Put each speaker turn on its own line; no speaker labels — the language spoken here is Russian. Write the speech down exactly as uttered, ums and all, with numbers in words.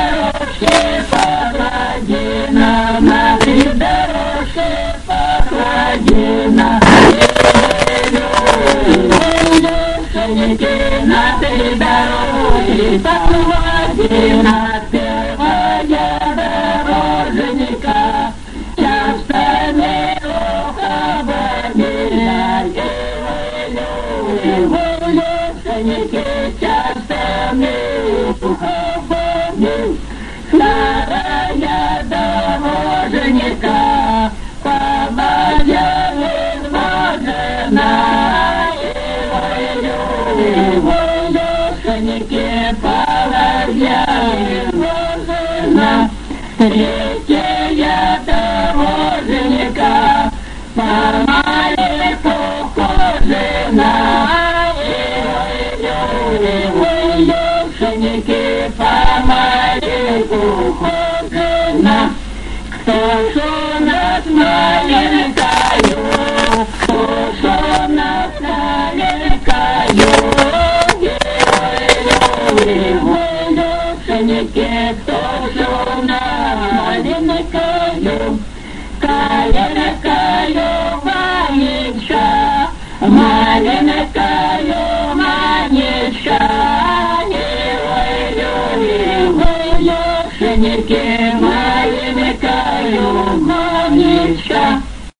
дорожке поклади на, на три дорожки поклади на. На три дороги поклади на первая дорожника. Часто не уходила его людственники, часто не уходила. Старая дорожника помогла возможно. Его людственники положили возможно. Третья дорожника помали похожи на его людственники помали похожи на. Кто ж у нас маленькою, кто ж у нас маленькою, его людственники, кто ж у нас маленькою, маленькою Манечка, маленькою Манечка, его людственники, маленькою Манечка.